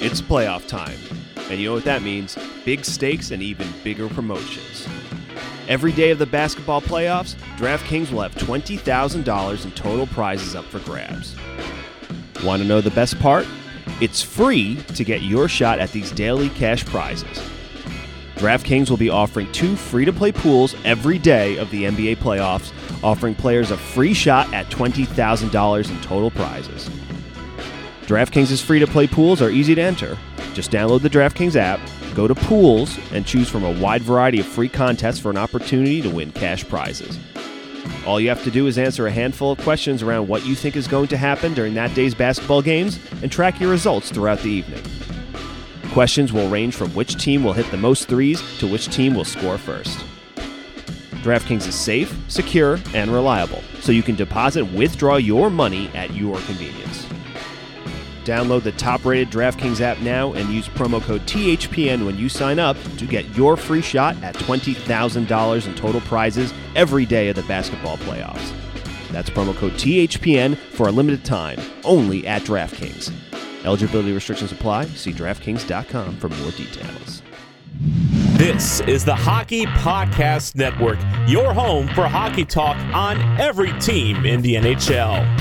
It's playoff time, and you know what that means? Big stakes and even bigger promotions. Every day of the basketball playoffs, DraftKings will have $20,000 in total prizes up for grabs. Want to know the best part? It's free to get your shot at these daily cash prizes. DraftKings will be offering 2 free-to-play pools every day of the NBA playoffs, offering players a free shot at $20,000 in total prizes. DraftKings' free-to-play pools are easy to enter. Just download the DraftKings app, go to Pools, and choose from a wide variety of free contests for an opportunity to win cash prizes. All you have to do is answer a handful of questions around what you think is going to happen during that day's basketball games and track your results throughout the evening. Questions will range from which team will hit the most threes to which team will score first. DraftKings is safe, secure, and reliable, so you can deposit and withdraw your money at your convenience. Download the top-rated DraftKings app now and use promo code THPN when you sign up to get your free shot at $20,000 in total prizes every day of the basketball playoffs. That's promo code THPN for a limited time, only at DraftKings. Eligibility restrictions apply. See DraftKings.com for more details. This is the Hockey Podcast Network, your home for hockey talk on every team in the NHL.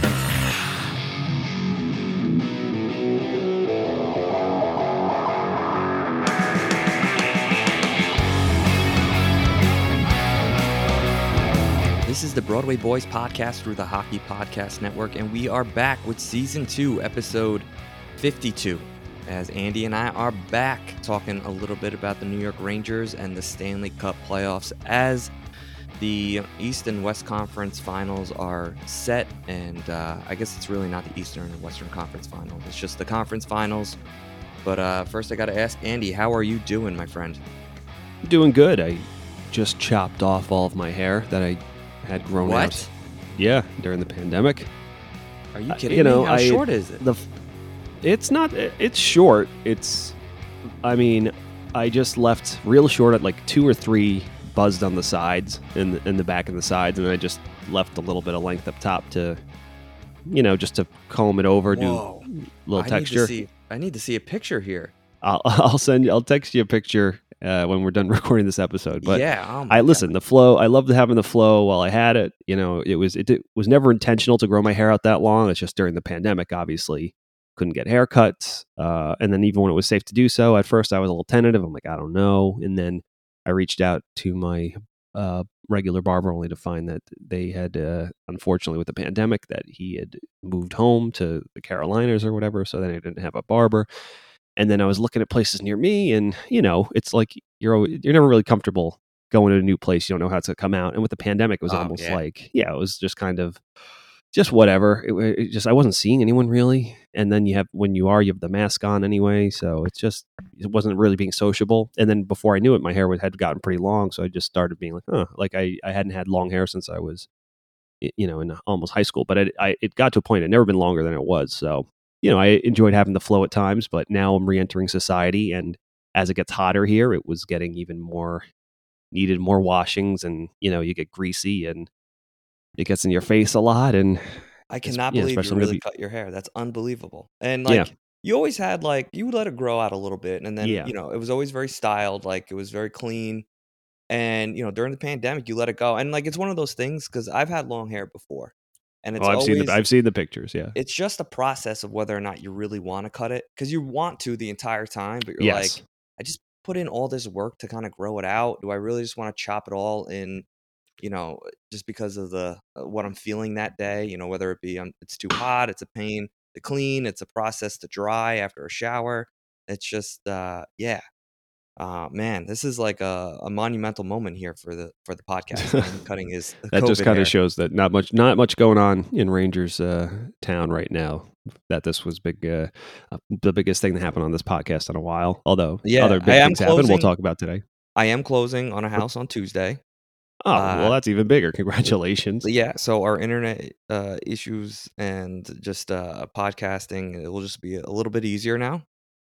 This is the Broadway Boys podcast through the Hockey Podcast Network, and we are back with Season 2, Episode 52, as Andy and I are back talking a little bit about the New York Rangers and the Stanley Cup playoffs as the East and West Conference Finals are set, and I guess it's really not the Eastern and Western Conference Finals, it's just the Conference Finals. But first I got to ask, Andy, how are you doing, my friend? Doing good. I just chopped off all of my hair that I had grown out. Yeah, during the pandemic. Are you kidding me? How short is it? It's not. It's short. I just left real short at like 2 or 3 buzzed on the sides in the back and the sides, and I just left a little bit of length up top to, just to comb it over, Whoa. Do a little texture. I need to see a picture here. I'll text you a picture when we're done recording this episode. But yeah, the flow. I loved having the flow while I had it. It was never intentional to grow my hair out that long. It's just during the pandemic, obviously, couldn't get haircuts. And then even when it was safe to do so, at first I was a little tentative. I'm like, I don't know. And then I reached out to my regular barber, only to find that they had, unfortunately, with the pandemic, that he had moved home to the Carolinas or whatever. So then I didn't have a barber. And then I was looking at places near me, and it's like you're never really comfortable going to a new place. You don't know how it's going to come out. And with the pandemic, it was almost like, it was just kind of just whatever. It just I wasn't seeing anyone really. And then you have the mask on anyway, so it wasn't really being sociable. And then before I knew it, my hair had gotten pretty long, so I just started being like, I hadn't had long hair since I was, in almost high school. But it got to a point it had never been longer than it was. So. I enjoyed having the flow at times, but now I'm re-entering society, and as it gets hotter here, it was getting even more, needed more washings, and, you get greasy, and it gets in your face a lot, and... I cannot believe you really cut your hair. That's unbelievable. And, you always had, you let it grow out a little bit, and then, it was always very styled, it was very clean, and, during the pandemic, you let it go, and, it's one of those things, because I've had long hair before. And it's I've seen the pictures, yeah. It's just a process of whether or not you really want to cut it, because you want to the entire time, but you're like, I just put in all this work to kind of grow it out. Do I really just want to chop it all in, just because of the what I'm feeling that day? Whether it be it's too hot, it's a pain to clean, it's a process to dry after a shower. It's just man, this is like a monumental moment here for the podcast. Cutting his that COVID just kind hair. of shows that not much going on in Rangers town right now. That this was big, the biggest thing that happened on this podcast in a while. Although other big things happened, we'll talk about today. I am closing on a house on Tuesday. Oh, well, that's even bigger. Congratulations. Yeah, so our internet issues and just podcasting, it will just be a little bit easier now.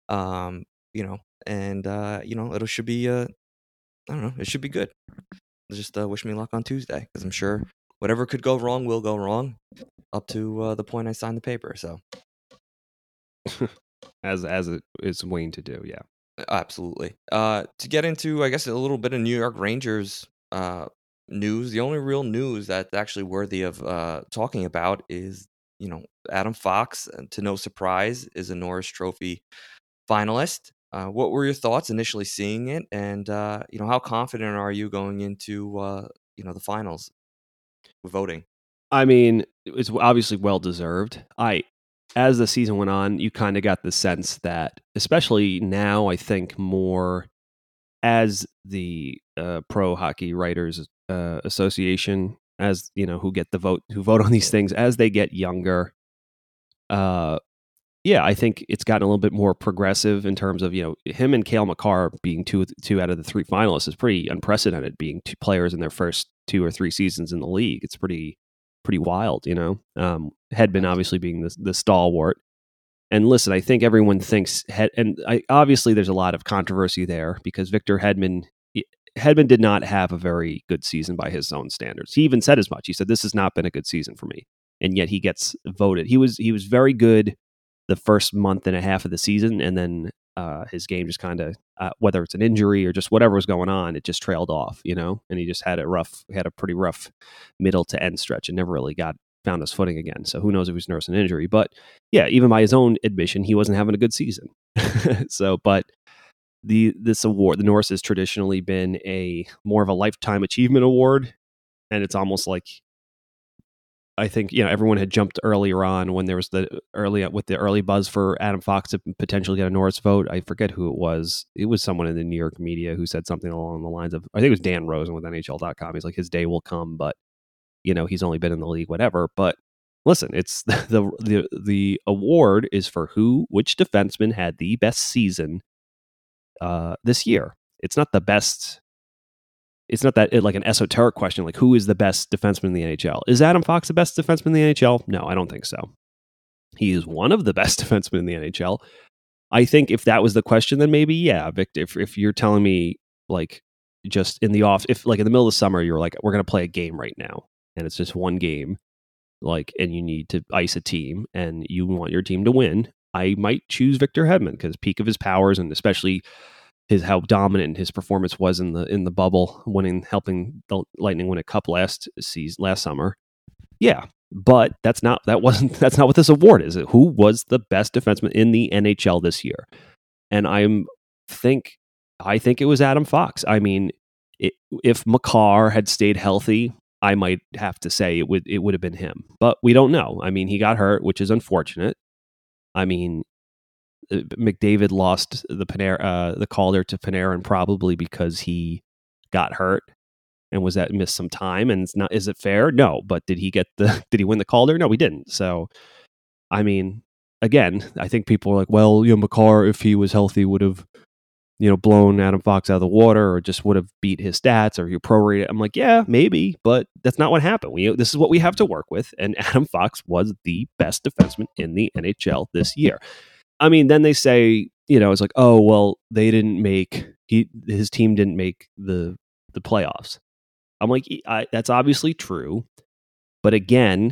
And it should be I don't know, it should be good. Just wish me luck on Tuesday, because I'm sure whatever could go wrong will go wrong up to the point I signed the paper. So as it's Wayne to do. Yeah. Absolutely. To get into, I guess, a little bit of New York Rangers news, the only real news that's actually worthy of talking about is, Adam Fox, to no surprise, is a Norris Trophy finalist. What were your thoughts initially seeing it, and how confident are you going into the finals voting? I mean, it's obviously well deserved. As the season went on, you kind of got the sense that, especially now, I think more as the Pro Hockey Writers Association, as who get the vote, who vote on these things, as they get younger. Yeah, I think it's gotten a little bit more progressive in terms of him and Cale Makar being two out of the three finalists is pretty unprecedented. Being two players in their first 2 or 3 seasons in the league, it's pretty wild. Hedman obviously being the stalwart. And listen, I think everyone thinks obviously there's a lot of controversy there because Victor Hedman did not have a very good season by his own standards. He even said as much. He said, "This has not been a good season for me," and yet he gets voted. He was very good the first month and a half of the season, and then his game just kind of, whether it's an injury or just whatever was going on, it just trailed off, and he just had a pretty rough middle to end stretch and never really found his footing again. So who knows if he's nursing an injury, but yeah, even by his own admission, he wasn't having a good season. So, but this award, the Norris, has traditionally been more of a lifetime achievement award, and it's almost like, I think everyone had jumped earlier on when there was the early buzz for Adam Fox to potentially get a Norris vote. I forget who it was. It was someone in the New York media who said something along the lines of, I think it was Dan Rosen with NHL.com. He's like, his day will come, but he's only been in the league, whatever. But listen, it's the award is for which defenseman had the best season this year. It's not the best. It's not that like an esoteric question, like who is the best defenseman in the NHL? Is Adam Fox the best defenseman in the NHL? No, I don't think so. He is one of the best defensemen in the NHL. I think if that was the question, then maybe, yeah, Victor, if you're telling me like just in the if like in the middle of the summer, you're like, we're going to play a game right now and it's just one game, like, and you need to ice a team and you want your team to win, I might choose Victor Hedman because peak of his powers, and especially how dominant his performance was in the bubble, helping the Lightning win a cup last summer. Yeah, but that's not what this award is. Who was the best defenseman in the NHL this year? And I think it was Adam Fox. I mean, if Makar had stayed healthy, I might have to say it would have been him, but we don't know. I mean, he got hurt, which is unfortunate. I mean, McDavid lost the Calder to Panarin probably because he got hurt and missed some time. And is it fair? No. But did he win the Calder? No, he didn't. So, I mean, again, I think people are like, well, Makar, if he was healthy, would have, blown Adam Fox out of the water or just would have beat his stats or you prorate it. I'm like, yeah, maybe, but that's not what happened. This is what we have to work with. And Adam Fox was the best defenseman in the NHL this year. I mean, then they say, it's like, oh, well, his team didn't make the playoffs. I'm like, that's obviously true. But again,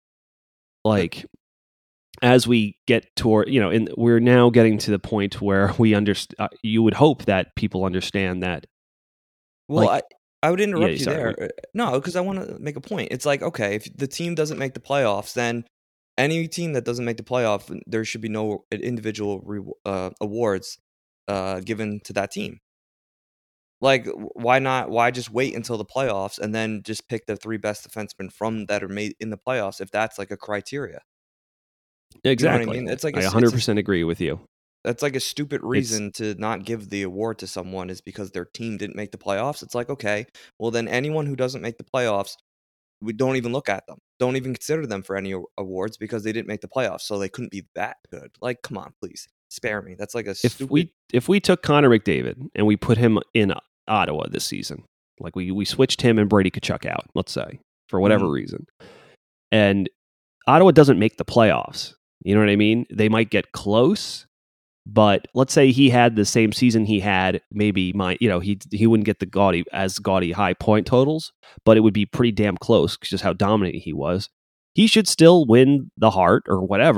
like, as we get toward, we're now getting to the point where we understand, you would hope that people understand that. Well, like, I would interrupt you there. No, because I want to make a point. It's like, okay, if the team doesn't make the playoffs, then any team that doesn't make the playoff, there should be no individual awards given to that team. Like, why not? Why just wait until the playoffs and then just pick the 3 best defensemen from that are made in the playoffs if that's like a criteria? Exactly. You know what I mean? It's like I 100% agree with you. That's like a stupid reason to not give the award to someone is because their team didn't make the playoffs. It's like, okay, well then anyone who doesn't make the playoffs, we don't even look at them. Don't even consider them for any awards because they didn't make the playoffs, so they couldn't be that good. Like, come on, please spare me. That's like a stupid. If we took Connor McDavid and we put him in Ottawa this season, like we switched him and Brady Tkachuk out, let's say, for whatever reason, and Ottawa doesn't make the playoffs. You know what I mean? They might get close, but let's say he had the same season he had, maybe he wouldn't get the gaudy high point totals, but it would be pretty damn close because just how dominant he was. He should still win the Hart or whatever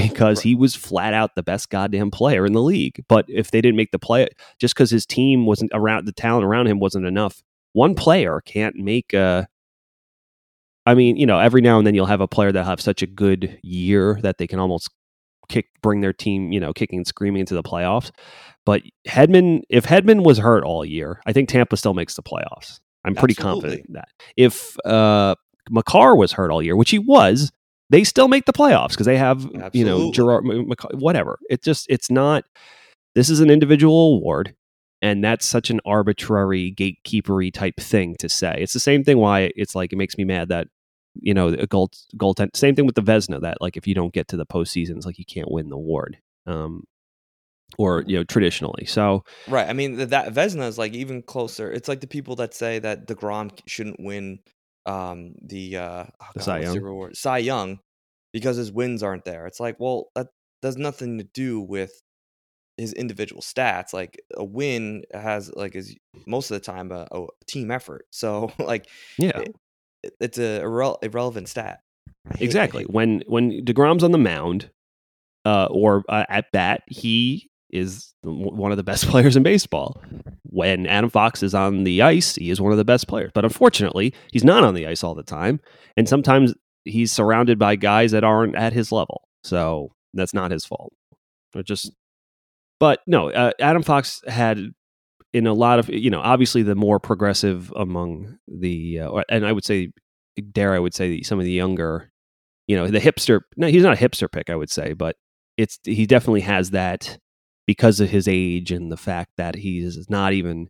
because he was flat out the best goddamn player in the league. But if they didn't make the play, just because his team wasn't around, the talent around him wasn't enough. One player can't make a. I mean, every now and then you'll have a player that have such a good year that they can almost bring their team, kicking and screaming into the playoffs. But if Hedman was hurt all year, I think Tampa still makes the playoffs. I'm pretty confident in that. If Makar was hurt all year, which he was, they still make the playoffs because they have, Gerard, whatever. It's not. This is an individual award, and that's such an arbitrary gatekeepery type thing to say. It's the same thing. Why it's like it makes me mad that a goaltend. Same thing with the Vezina. That like if you don't get to the postseason, it's like you can't win the award. Or traditionally. So right. I mean that Vezina is like even closer. It's like the people that say that DeGrom shouldn't win the Cy Young. Cy Young because his wins aren't there. It's like, well, that does nothing to do with his individual stats. Like a win is most of the time a team effort. So like it's a irrelevant stat. Exactly. When DeGrom's on the mound or at bat, he is one of the best players in baseball. When Adam Fox is on the ice, he is one of the best players. But unfortunately, he's not on the ice all the time. And sometimes he's surrounded by guys that aren't at his level. So that's not his fault. But no, Adam Fox had in a lot of, obviously the more progressive among the, and I would say some of the younger, the hipster, no, he's not a hipster pick, I would say, but he definitely has that because of his age and the fact that he's not even,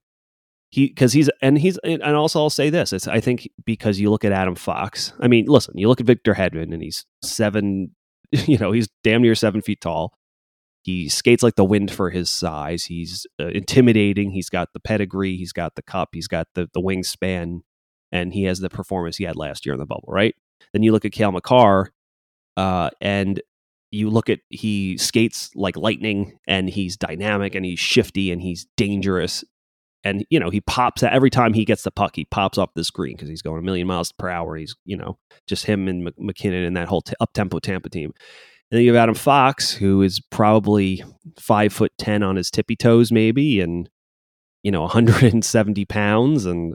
and also I'll say this, I think because you look at Adam Fox, I mean, listen, you look at Victor Hedman and he's he's damn near 7 feet tall. He skates like the wind for his size. He's intimidating. He's got the pedigree. He's got the cup. He's got the wingspan, and he has the performance he had last year in the bubble, right? Then you look at Cale Makar, and you look at he skates like lightning, and he's dynamic, and he's shifty, and he's dangerous. And, he pops every time he gets the puck, he pops off the screen because he's going a million miles per hour. He's, just him and McKinnon and that whole up-tempo Tampa team. And then you have Adam Fox, who is probably 5'10" on his tippy toes, maybe, and 170 pounds, and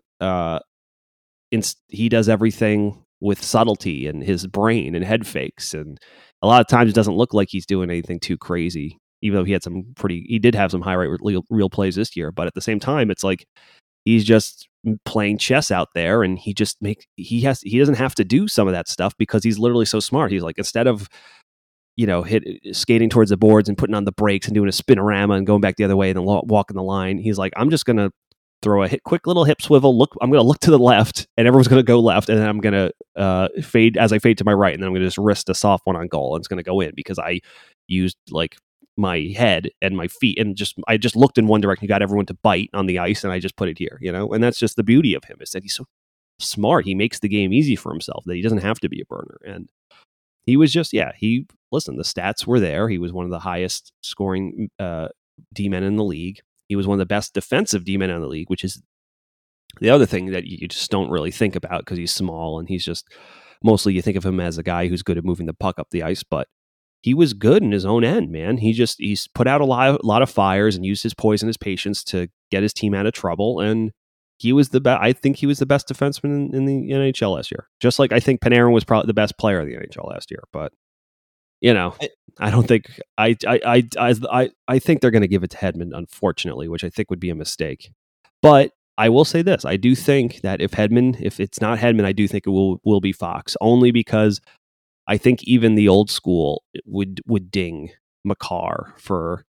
he does everything with subtlety and his brain and head fakes, and a lot of times it doesn't look like he's doing anything too crazy, even though he did have some high rate real plays this year. But at the same time, it's like he's just playing chess out there, and he doesn't have to do some of that stuff because he's literally so smart. He's like, instead of skating towards the boards and putting on the brakes and doing a spinorama and going back the other way and then walking the line, he's like, I'm just going to throw a quick little hip swivel. I'm going to look to the left, and everyone's going to go left, and then I'm going to fade to my right, and then I'm going to just wrist a soft one on goal, and it's going to go in because I used like my head and my feet, and I just looked in one direction. You got everyone to bite on the ice, and I just put it here, and that's just the beauty of him, is that he's so smart. He makes the game easy for himself, that he doesn't have to be a burner. And he was just, the stats were there. He was one of the highest scoring D-men in the league. He was one of the best defensive D-men in the league, which is the other thing that you just don't really think about because he's small, and he's just, mostly you think of him as a guy who's good at moving the puck up the ice, but he was good in his own end, man. He's put out a lot of fires and used his poise and his patience to get his team out of trouble, and he was the best. I think he was the best defenseman in the NHL last year. Just like I think Panarin was probably the best player in the NHL last year. But I don't think I think they're going to give it to Hedman, unfortunately, which I think would be a mistake. But I will say this: I do think that if it's not Hedman, I do think it will be Fox, only because I think even the old school would ding Makar for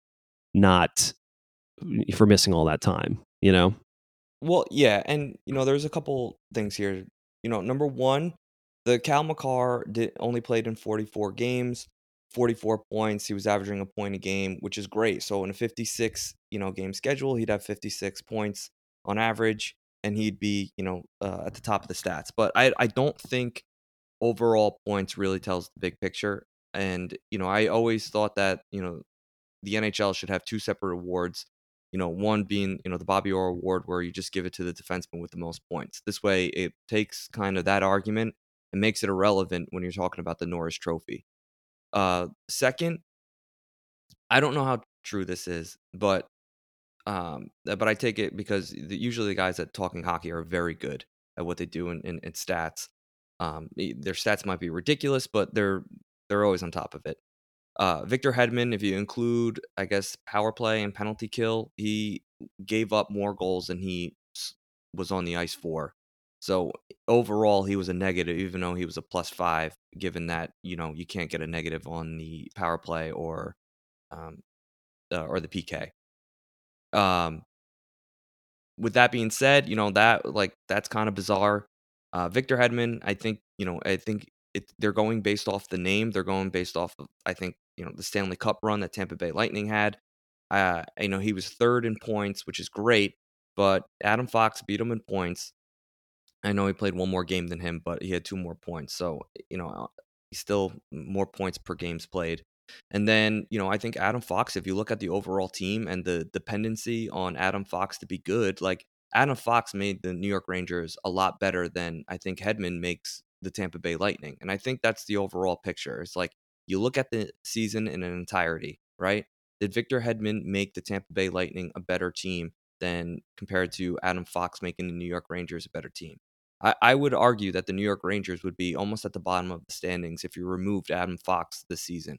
missing all that time. Well, yeah, and there's a couple things here. Number one, the Cale Makar only played in 44 games, 44 points. He was averaging a point a game, which is great. So in a 56 game schedule, he'd have 56 points on average, and he'd be at the top of the stats. But I don't think overall points really tells the big picture. And I always thought that the NHL should have two separate awards. One being, the Bobby Orr Award, where you just give it to the defenseman with the most points. This way, it takes kind of that argument and makes it irrelevant when you're talking about the Norris Trophy. Second, I don't know how true this is, but I take it because usually the guys at Talking Hockey are very good at what they do in stats. Their stats might be ridiculous, but they're always on top of it. Victor Hedman, if you include, I guess, power play and penalty kill, he gave up more goals than he was on the ice for. So overall, he was a negative, even though he was a +5, given that, you can't get a negative on the power play or the PK. With that being said, that's kind of bizarre. Victor Hedman, I think they're going based off the name. They're going based off of, I think, the Stanley Cup run that Tampa Bay Lightning had. He was third in points, which is great, but Adam Fox beat him in points. I know he played one more game than him, but he had 2 more points. So, he's still more points per games played. And then, I think Adam Fox, if you look at the overall team and the dependency on Adam Fox to be good, like Adam Fox made the New York Rangers a lot better than I think Hedman makes the Tampa Bay Lightning. And I think that's the overall picture. It's like you look at the season in an entirety, right? Did Victor Hedman make the Tampa Bay Lightning a better team than compared to Adam Fox making the New York Rangers a better team? I would argue that the New York Rangers would be almost at the bottom of the standings if you removed Adam Fox this season.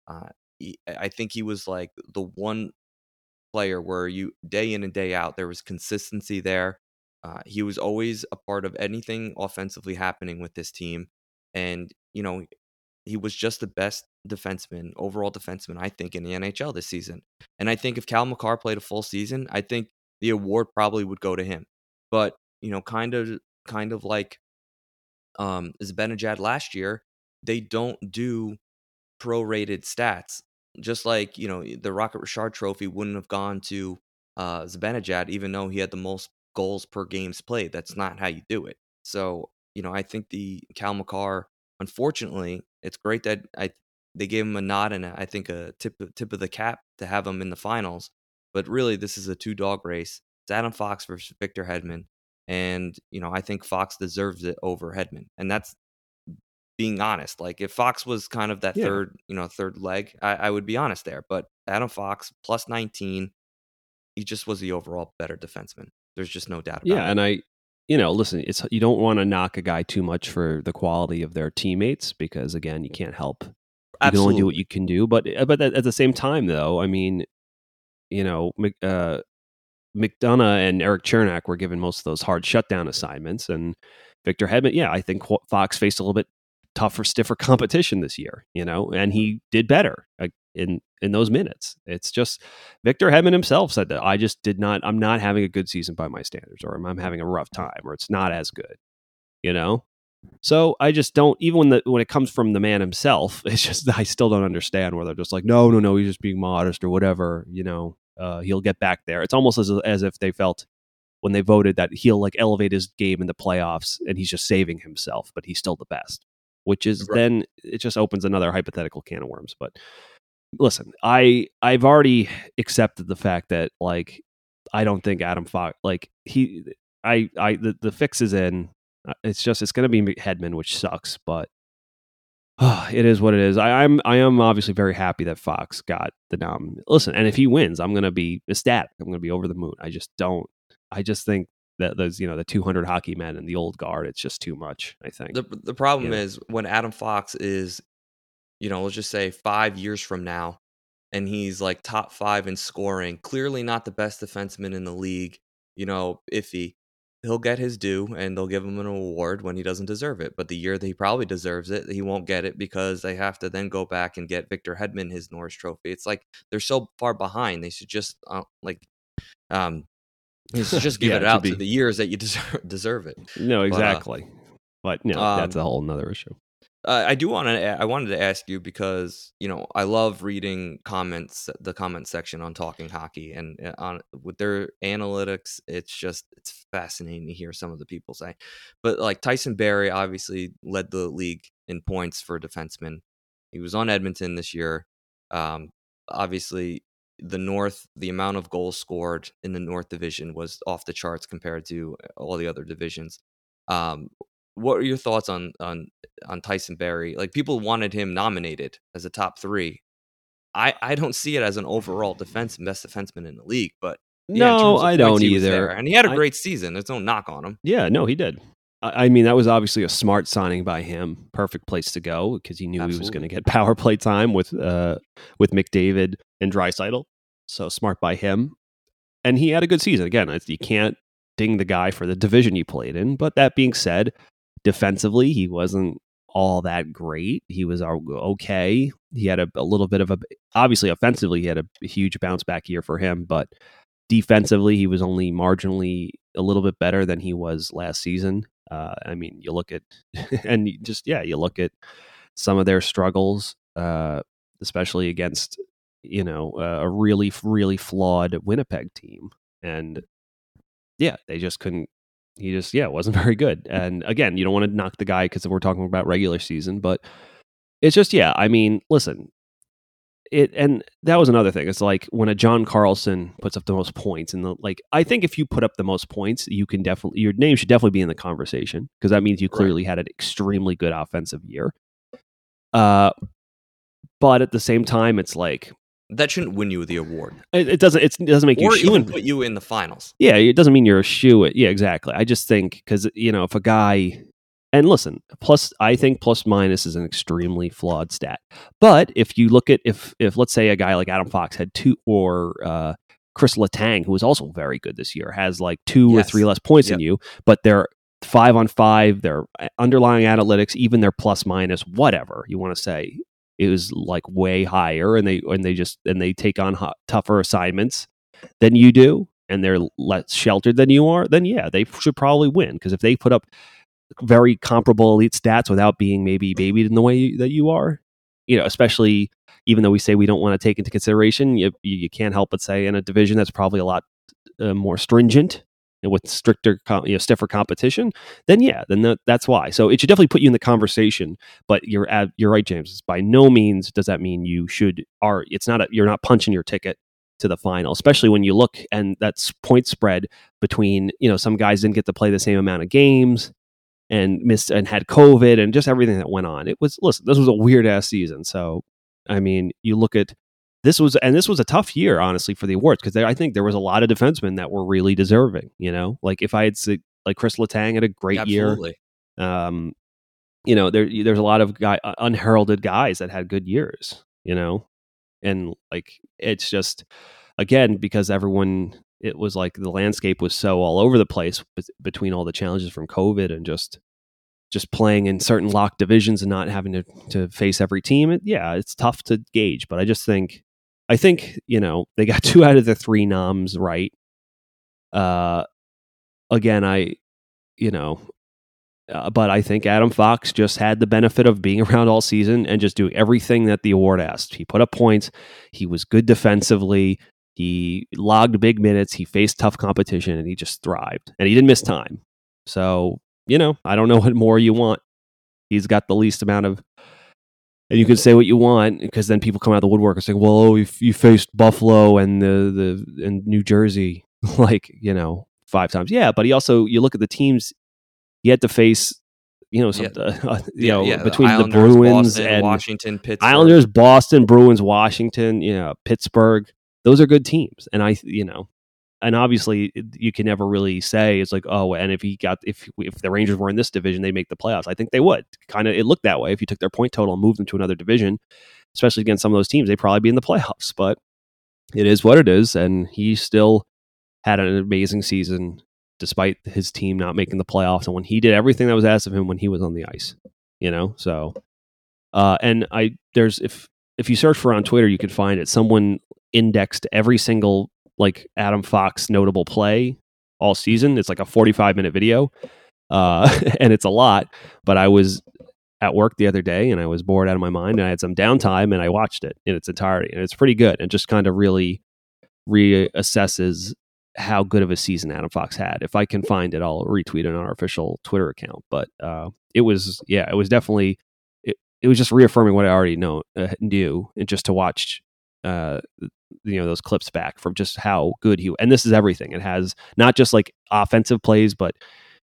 I think he was like the one player where you day in and day out, there was consistency there. He was always a part of anything offensively happening with this team. And, he was just the best overall defenseman, I think, in the NHL this season. And I think if Cal McCarr played a full season, I think the award probably would go to him. But, kind of like Zibanejad last year, they don't do prorated stats. Just like, the Rocket Richard Trophy wouldn't have gone to Zibanejad, even though he had the most goals per games played. That's not how you do it. So, I think the Cal McCarr, unfortunately, it's great that they gave him a nod and I think a tip of the cap to have him in the finals. But really, this is a 2-dog race. It's Adam Fox versus Victor Hedman. And, I think Fox deserves it over Hedman. And that's being honest. Like if Fox was kind of that third leg, I would be honest there. But Adam Fox +19, he just was the overall better defenseman. There's just no doubt about it. And listen, you don't want to knock a guy too much for the quality of their teammates because again, you can't help. You Absolutely. can only do what you can do. But at the same time, though, I mean, McDonough and Eric Chernak were given most of those hard shutdown assignments, and Victor Hedman, I think Fox faced a little bit tougher, stiffer competition this year, and he did better in those minutes. It's just Victor Hedman himself said that I'm not having a good season by my standards, or I'm having a rough time, or it's not as good, So I just don't, even when it comes from the man himself, it's just, I still don't understand where they're just like, no, he's just being modest or whatever, he'll get back there. It's almost as if they felt when they voted that he'll like elevate his game in the playoffs and he's just saving himself, but he's still the best, which is then it just opens another hypothetical can of worms. But listen, I've already accepted the fact that like, I don't think Adam Fox, like the fix is in. It's going to be Hedman, which sucks, but it is what it is. I am obviously very happy that Fox got the nom. Listen, and if he wins, I'm going to be ecstatic. I'm going to be over the moon. I just think that those, the 200 hockey men and the old guard, it's just too much, I think. The problem is when Adam Fox is, let's just say 5 years from now, and he's like top 5 in scoring, clearly not the best defenseman in the league, iffy. He'll get his due and they'll give him an award when he doesn't deserve it. But the year that he probably deserves it, he won't get it because they have to then go back and get Victor Hedman his Norris Trophy. It's like they're so far behind. They should just just give it out to the years that you deserve it. No, exactly. But that's a whole nother issue. I wanted to ask you because I love reading the comment section on Talking Hockey, and with their analytics, it's fascinating to hear some of the people say. But like Tyson Barrie obviously led the league in points for defensemen. He was on Edmonton this year. Obviously, the North, the amount of goals scored in the North Division was off the charts compared to all the other divisions. what are your thoughts on Tyson Barrie? Like, people wanted him nominated as a top 3. I don't see it as an overall best defenseman in the league, but yeah, in No, terms of I points, don't he was either. there, and he had a great season. There's no knock on him. Yeah, no, he did. I mean, that was obviously a smart signing by him. Perfect place to go because he knew he was going to get power play time with McDavid and Draisaitl. So smart by him. And he had a good season. Again, you can't ding the guy for the division he played in. But that being said, defensively, he wasn't all that great. He was okay. He had a little bit of obviously offensively, he had a huge bounce back year for him. But defensively, he was only marginally a little bit better than he was last season. I mean, you look at you look at some of their struggles, especially against a really, really flawed Winnipeg team, and yeah, they just couldn't. He just wasn't very good. And again, you don't want to knock the guy because we're talking about regular season, but it's just I mean, listen. And that was another thing. It's like when a John Carlson puts up the most points, and I think if you put up the most points, you can definitely your name should definitely be in the conversation because that means you clearly had an extremely good offensive year. But at the same time, it's like that shouldn't win you the award. It doesn't. It doesn't make you even put you in the finals. Yeah, it doesn't mean you're a shoo. Yeah, exactly. I just think because if a guy. And listen, I think plus minus is an extremely flawed stat. But if you look at if let's say a guy like Adam Fox had 2, or Chris Letang, who was also very good this year, has like 2 or 3 less points than you, but they're 5-on-5, their underlying analytics, even their plus minus, whatever you want to say, it was like way higher, and they take on tougher assignments than you do, and they're less sheltered than you are. Then they should probably win because if they put up very comparable elite stats without being maybe babied in the way that you are, especially even though we say we don't want to take into consideration, you can't help but say in a division that's probably a lot more stringent and with stricter, stiffer competition, then that's why. So it should definitely put you in the conversation. But you're right, James. By no means does that mean you should. You're not punching your ticket to the final, especially when you look and that's point spread between some guys didn't get to play the same amount of games and missed and had COVID and just everything that went on. This was a weird ass season. So, I mean, you look at this was a tough year, honestly, for the awards because I think there was a lot of defensemen that were really deserving. Like if I had said like Chris Letang had a great year. There's a lot of unheralded guys that had good years. And like it's just again because it was like the landscape was so all over the place between all the challenges from COVID and just playing in certain locked divisions and not having to face every team. It's tough to gauge, but I think they got 2 out of the 3 noms right. Again, but I think Adam Fox just had the benefit of being around all season and just doing everything that the award asked. He put up points. He was good defensively. He logged big minutes. He faced tough competition, and he just thrived. And he didn't miss time. So, I don't know what more you want. He's got the least amount of... And you can say what you want, because then people come out of the woodwork and say, well, you faced Buffalo and and New Jersey, 5 times. Yeah, but you look at the teams he had to face... between the Bruins Boston, and Washington, Pittsburgh. Islanders, Boston, Bruins, Washington, Pittsburgh. Those are good teams. And and obviously you can never really say it's like, oh, and if the Rangers were in this division, they'd make the playoffs. I think they would. It looked that way. If you took their point total and moved them to another division, especially against some of those teams, they'd probably be in the playoffs. But it is what it is. And he still had an amazing season despite his team not making the playoffs. And when he did everything that was asked of him when he was on the ice, so, and if you search for on Twitter, you could find it. Someone indexed every single Adam Fox notable play all season. It's like a 45-minute video, and it's a lot. But I was at work the other day, and I was bored out of my mind, and I had some downtime, and I watched it in its entirety, and it's pretty good, and just kind of really reassesses how good of a season Adam Fox had. If I can find it, I'll retweet it on our official Twitter account. But it was definitely. It was just reaffirming what I already knew, and just to watch, those clips back from just how good and this is everything. It has not just offensive plays, but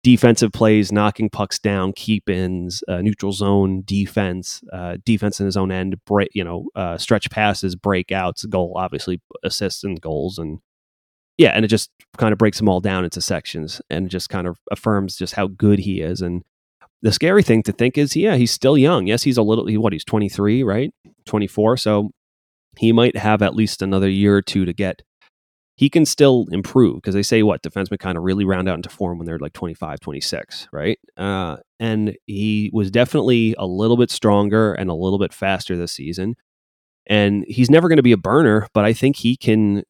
defensive plays, knocking pucks down, keep-ins, neutral zone defense, defense in his own end, stretch passes, breakouts, goal, obviously assists and goals, and and it just kind of breaks them all down into sections and just kind of affirms just how good he is. And the scary thing to think is, he's still young. Yes, he's he's 23, right? 24. So he might have at least another year or two to get. He can still improve because they say defensemen kind of really round out into form when they're like 25, 26, right? And he was definitely a little bit stronger and a little bit faster this season. And he's never going to be a burner, but I think he can,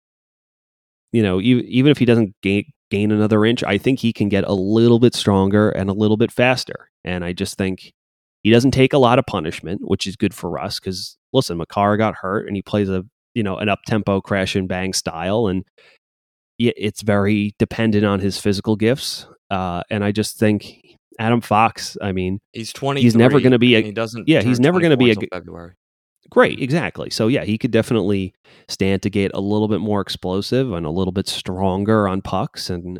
even if he doesn't gain another inch, I think he can get a little bit stronger and a little bit faster. And I just think he doesn't take a lot of punishment, which is good for us because, listen, Makar got hurt and he plays an up-tempo crash and bang style, and it's very dependent on his physical gifts. And I just think Adam Fox, he's 20. He's never going to be he doesn't. He's never going to be February. Great, exactly. So he could definitely stand to get a little bit more explosive and a little bit stronger on pucks, and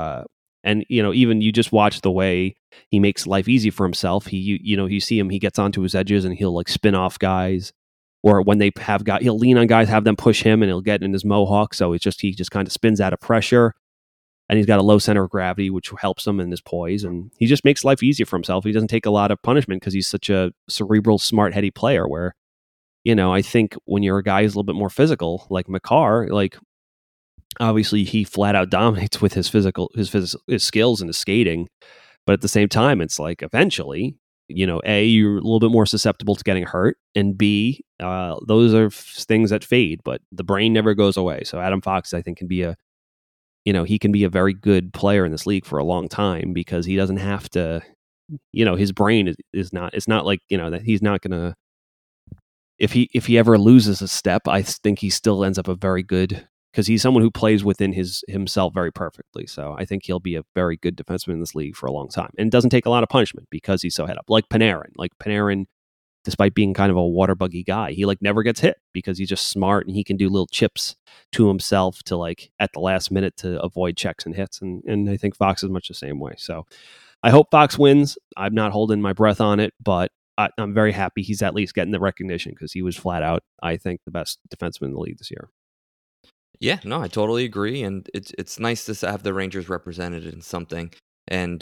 even you just watch the way he makes life easy for himself. You see him, he gets onto his edges and he'll like spin off guys. Or when they have he'll lean on guys, have them push him, and he'll get in his mohawk. So he just kind of spins out of pressure, and he's got a low center of gravity, which helps him in his poise. And he just makes life easier for himself. He doesn't take a lot of punishment because he's such a cerebral, smart, heady player. Where, I think when you're a guy who's a little bit more physical, like Makar, like obviously he flat out dominates with his skills and his skating, but at the same time, it's like eventually, A, you're a little bit more susceptible to getting hurt, and B, those are things that fade, but the brain never goes away. So Adam Fox, I think, can be he can be a very good player in this league for a long time because he doesn't have to, his brain is not, it's not like, that he's not going to, if he ever loses a step, I think he still ends up a very good, because he's someone who plays within himself very perfectly. So I think he'll be a very good defenseman in this league for a long time. And it doesn't take a lot of punishment because he's so head up. Like Panarin, despite being kind of a water buggy guy, he like never gets hit because he's just smart and he can do little chips to himself to like at the last minute to avoid checks and hits. And I think Fox is much the same way. So I hope Fox wins. I'm not holding my breath on it, but I'm very happy he's at least getting the recognition because he was flat out, I think, the best defenseman in the league this year. Yeah, no, I totally agree, and it's nice to have the Rangers represented in something. And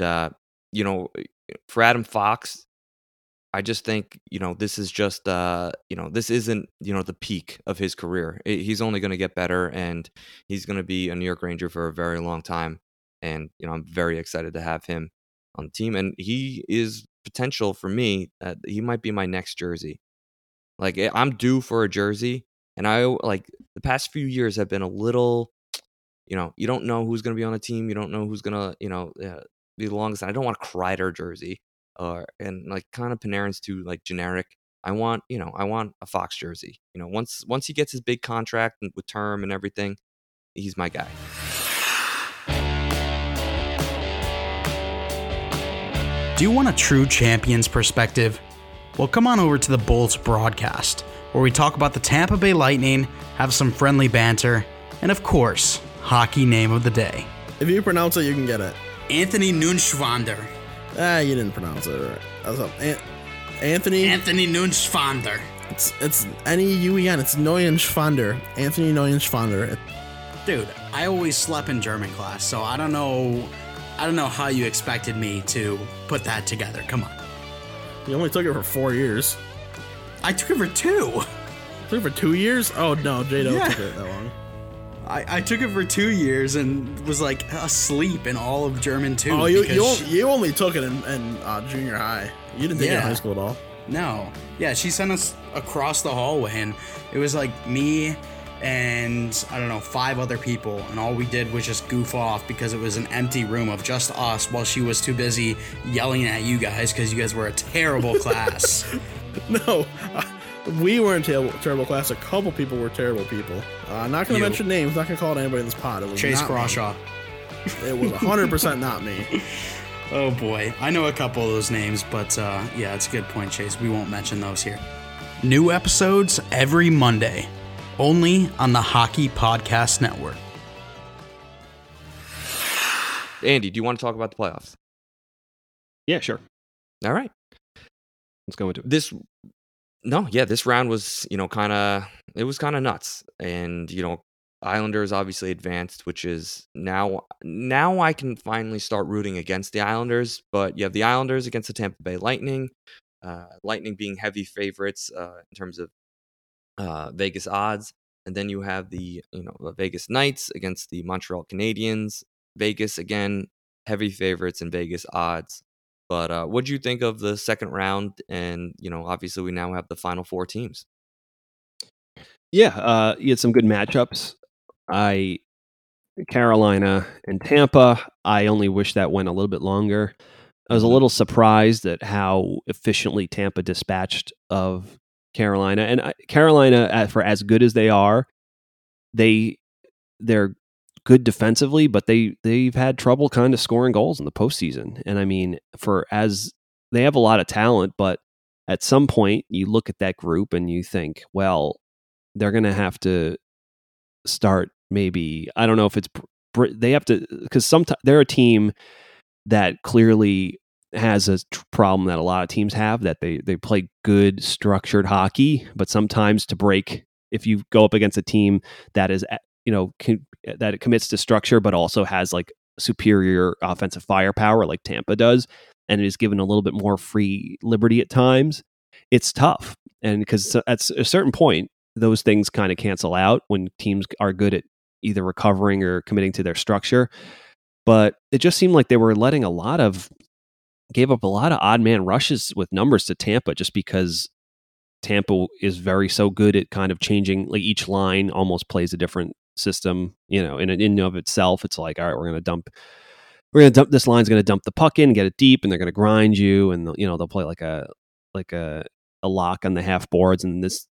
for Adam Fox, I just think this is just this isn't the peak of his career. He's only going to get better, and he's going to be a New York Ranger for a very long time. And I'm very excited to have him on the team, and he is potential for me. He might be my next jersey. Like I'm due for a jersey. And I like the past few years have been a little, you don't know who's going to be on a team. You don't know who's going to, be the longest. And I don't want a Kreider jersey and like kind of Panarin's too like generic. I want a Fox jersey. Once he gets his big contract with term and everything, he's my guy. Do you want a true champion's perspective? Well, come on over to the Bolts broadcast, where we talk about the Tampa Bay Lightning, have some friendly banter, and of course, hockey name of the day. If you pronounce it, you can get it. Anthony Nunschwander. You didn't pronounce it right. Anthony Nunschwander. It's N-E-U-E-N. It's Neuenschwander. Anthony Neuenschwander. Dude, I always slept in German class, so I don't know how you expected me to put that together. Come on. You only took it for 4 years. I took it for 2. Took it for 2 years? Oh no, J-Do took it that long. I took it for 2 years and was like asleep in all of German too. Oh, you only took it in junior high. You didn't take it in high school at all. No. Yeah, she sent us across the hallway, and it was like me and I don't know, 5 other people, and all we did was just goof off because it was an empty room of just us while she was too busy yelling at you guys because you guys were a terrible class. No, we weren't terrible class. A couple people were terrible people. I'm not going to mention names. Not going to call out anybody in this pod. It was Chase Crawshaw. It was 100% not me. Oh boy, I know a couple of those names, but yeah, it's a good point, Chase. We won't mention those here. New episodes every Monday, only on the Hockey Podcast Network. Andy, do you want to talk about the playoffs? Yeah, sure. All right. Let's go into it. This round was, kind of nuts. And, Islanders obviously advanced, which is now I can finally start rooting against the Islanders. But you have the Islanders against the Tampa Bay Lightning. Lightning being heavy favorites in terms of Vegas odds. And then you have the Vegas Knights against the Montreal Canadiens. Vegas, again, heavy favorites and Vegas odds. But what do you think of the second round? And, obviously we now have the final four teams. Yeah, you had some good matchups. Carolina and Tampa, I only wish that went a little bit longer. I was a little surprised at how efficiently Tampa dispatched of Carolina. And Carolina, for as good as they are, they're good defensively, but they've had trouble kind of scoring goals in the postseason. And I mean, they have a lot of talent, but at some point you look at that group and you think, well, they're going to have to start maybe, I don't know if they have to, because sometimes they're a team that clearly has a problem that a lot of teams have, that they play good structured hockey, but sometimes if you go up against a team that is, that it commits to structure, but also has like superior offensive firepower like Tampa does, and it is given a little bit more free liberty at times, it's tough. And because at a certain point, those things kind of cancel out when teams are good at either recovering or committing to their structure. But it just seemed like they were gave up a lot of odd man rushes with numbers to Tampa, just because Tampa is so good at kind of changing, like each line almost plays a different system, in and of itself. It's like, all right, we're going to dump this line's going to dump the puck in, get it deep, and they're going to grind you. And they'll play like a lock on the half boards. And this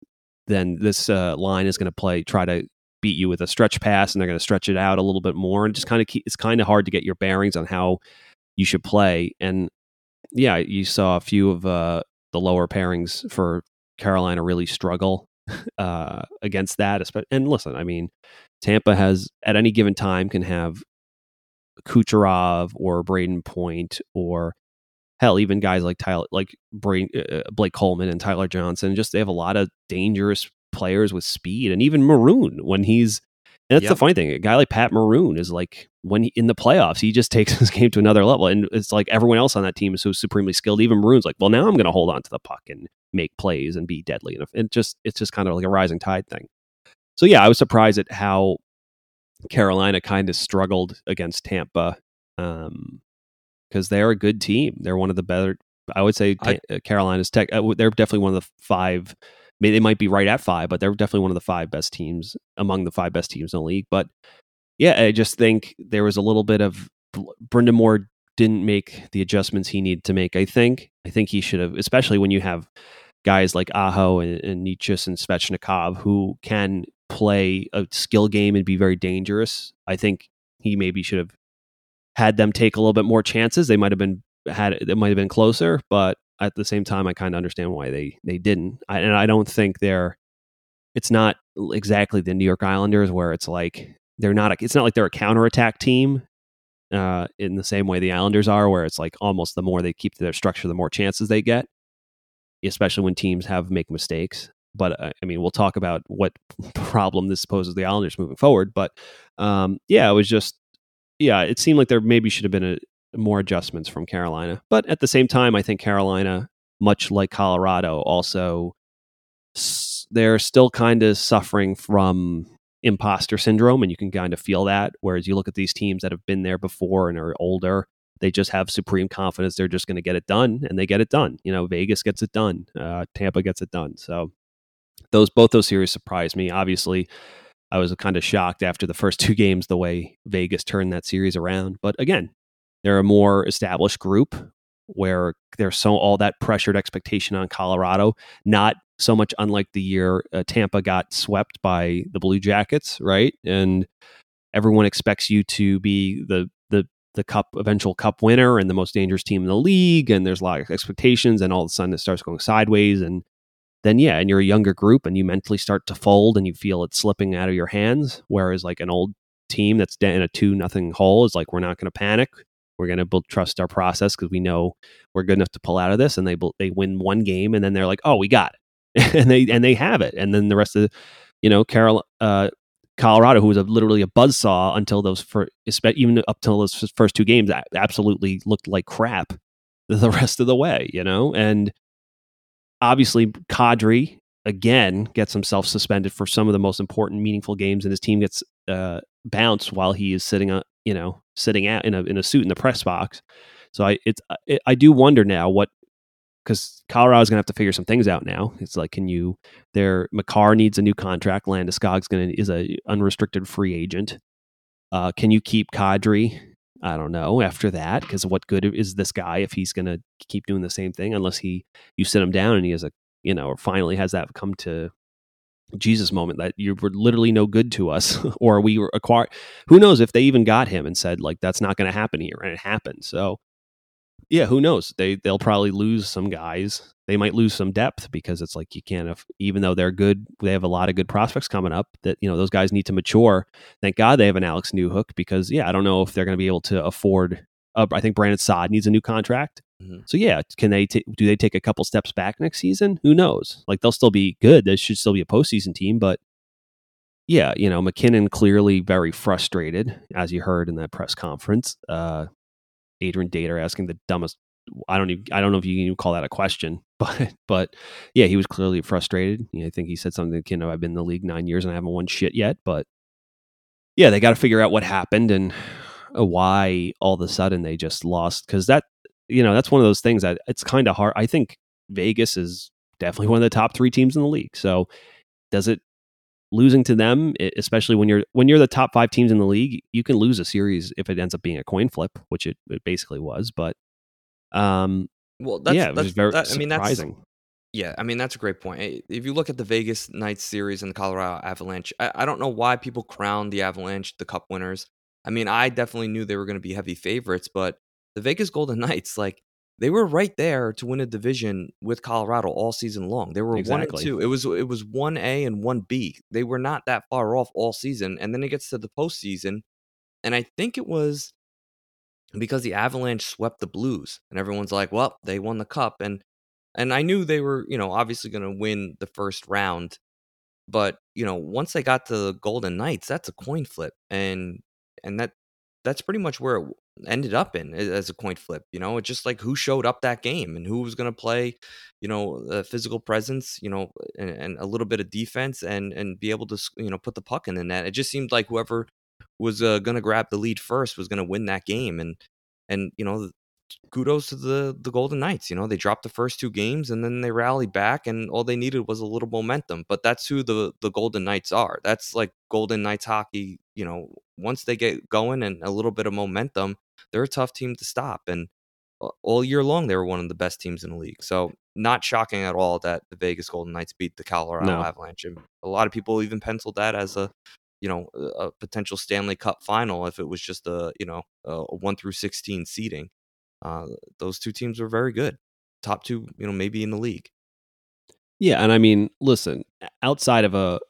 line is going to try to beat you with a stretch pass, and they're going to stretch it out a little bit more. And just it's kind of hard to get your bearings on how you should play. And yeah, you saw a few of the lower pairings for Carolina really struggle against that. And listen, I mean, Tampa has at any given time can have Kucherov or Braden Point, or hell, even guys like Blake Coleman and Tyler Johnson. Just they have a lot of dangerous players with speed, and even Maroon when and that's the funny thing. A guy like Pat Maroon is like, when in the playoffs, he just takes his game to another level. And it's like everyone else on that team is so supremely skilled. Even Maroon's like, well, now I'm going to hold on to the puck and make plays and be deadly. And it's just kind of like a rising tide thing. So yeah, I was surprised at how Carolina kind of struggled against Tampa, because they're a good team. They're one of the better. I would say Carolina's they're definitely one of the five. They might be right at five, but they're definitely one of the five best teams, among the five best teams in the league. But yeah, I just think there was a little bit of Brendan Moore didn't make the adjustments he needed to make. I think he should have, especially when you have guys like Aho and Nichus and Svechnikov who can play a skill game and be very dangerous. I think he maybe should have had them take a little bit more chances. It might have been closer, but at the same time, I kind of understand why they didn't. And I don't think it's not exactly the New York Islanders where it's like it's not like they're a counterattack team in the same way the Islanders are, where it's like almost the more they keep to their structure, the more chances they get, especially when teams make mistakes. But I mean, we'll talk about what problem this poses the Islanders moving forward. But it seemed like there maybe should have been more adjustments from Carolina. But at the same time, I think Carolina, much like Colorado, also they're still kind of suffering from imposter syndrome, and you can kind of feel that. Whereas you look at these teams that have been there before and are older, they just have supreme confidence they're just going to get it done, and they get it done. Vegas gets it done. Tampa gets it done. So both those series surprised me. Obviously, I was kind of shocked after the first two games the way Vegas turned that series around. But again, they're a more established group where there's all that pressured expectation on Colorado, not so much unlike the year Tampa got swept by the Blue Jackets, right? And everyone expects you to be the eventual cup winner and the most dangerous team in the league, and there's a lot of expectations, and all of a sudden it starts going sideways, and then and you're a younger group and you mentally start to fold and you feel it slipping out of your hands, whereas like an old team that's in a 2-0 hole is like, we're not going to panic. we're going to trust our process because we know we're good enough to pull out of this. And they win one game, and then they're like, oh, we got it, and they have it. And then the rest of Colorado, who was literally a buzzsaw until even up till those first two games, absolutely looked like crap the rest of the way, and obviously Kadri again gets himself suspended for some of the most important, meaningful games, and his team gets bounced while he is sitting out in a suit in the press box. So I do wonder now because Colorado's going to have to figure some things out now. It's like, Makar needs a new contract. Landeskog is a unrestricted free agent. Can you keep Kadri? I don't know after that, because what good is this guy if he's going to keep doing the same thing unless you sit him down and he has or finally has that come to Jesus moment that you were literally no good to us, or we were acquired. Who knows if they even got him and said like, that's not going to happen here, and it happened. So yeah, who knows? They'll probably lose some guys. They might lose some depth because it's like you can't even though they're good, they have a lot of good prospects coming up that, those guys need to mature. Thank God they have an Alex Newhook because, I don't know if they're going to be able to afford. I think Brandon Saad needs a new contract. Mm-hmm. So yeah, do they take a couple steps back next season? Who knows? Like they'll still be good. They should still be a postseason team, but yeah, McKinnon clearly very frustrated, as you heard in that press conference. Adrian Dater asking the dumbest. I don't know if you can even call that a question, but yeah, he was clearly frustrated. I think he said something like, I've been in the league 9 years and I haven't won shit yet. But yeah, they got to figure out what happened and why all of a sudden they just lost. Because that's one of those things that it's kind of hard. I think Vegas is definitely one of the top 3 teams in the league. So does it? Losing to them, especially when you're the top 5 teams in the league, you can lose a series if it ends up being a coin flip, which it basically was. But it was very surprising. That's a great point. If you look at the Vegas Knights series and the Colorado Avalanche, I don't know why people crown the Avalanche the Cup winners. I definitely knew they were going to be heavy favorites, but the Vegas Golden Knights, they were right there to win a division with Colorado all season long. They were 1 and 2. It was 1A and 1B. They were not that far off all season. And then it gets to the postseason, and I think it was because the Avalanche swept the Blues, and everyone's like, "Well, they won the cup." And I knew they were, obviously going to win the first round, but once they got to the Golden Knights, that's a coin flip, and that's pretty much where it ended up in as a coin flip. It's just like who showed up that game and who was going to play, physical presence, and a little bit of defense and be able to, put the puck in the net. It just seemed like whoever was going to grab the lead first was going to win that game. And kudos to the Golden Knights. They dropped the first 2 games and then they rallied back, and all they needed was a little momentum. But that's who the Golden Knights are. That's like Golden Knights hockey. Once they get going and a little bit of momentum, they're a tough team to stop. And all year long, they were one of the best teams in the league. So not shocking at all that the Vegas Golden Knights beat the Colorado Avalanche. And a lot of people even penciled that as a potential Stanley Cup final if it was just a 1 through 16 seeding. Those 2 teams were very good. Top 2, maybe in the league. Yeah, and listen, outside of a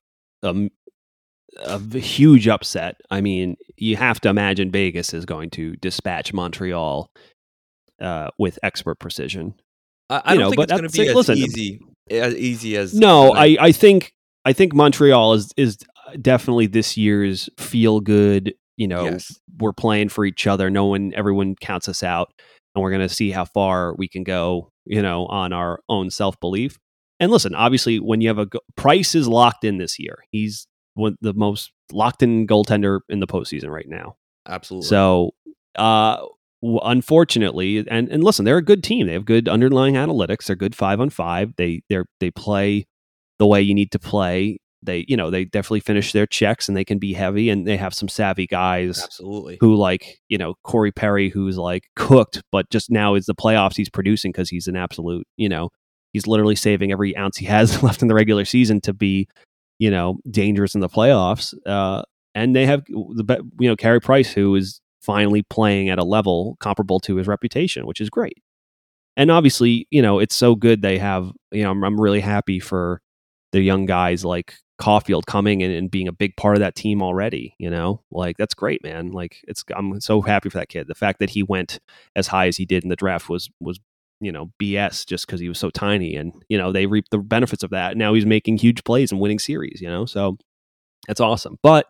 huge upset, you have to imagine Vegas is going to dispatch Montreal with expert precision. I don't think it's going to be as easy as. No, I think Montreal is definitely this year's feel good. Yes. We're playing for each other. Everyone counts us out, and we're going to see how far we can go. On our own self belief. And listen, obviously, when you have Price is locked in this year, he's the most locked in goaltender in the postseason right now. Absolutely. So, unfortunately, and listen, they're a good team. They have good underlying analytics. They're good 5-on-5. They play the way you need to play. They definitely finish their checks and they can be heavy, and they have some savvy guys. Absolutely. Who Corey Perry, who's cooked, but just now is the playoffs he's producing because he's an absolute, he's literally saving every ounce he has left in the regular season to be, dangerous in the playoffs. And they have Carey Price, who is finally playing at a level comparable to his reputation, which is great. And obviously, it's so good they have, I'm really happy for the young guys like Caulfield coming and being a big part of that team already, like that's great, man. Like I'm so happy for that kid. The fact that he went as high as he did in the draft was BS just because he was so tiny, and they reaped the benefits of that. Now he's making huge plays and winning series, so that's awesome. But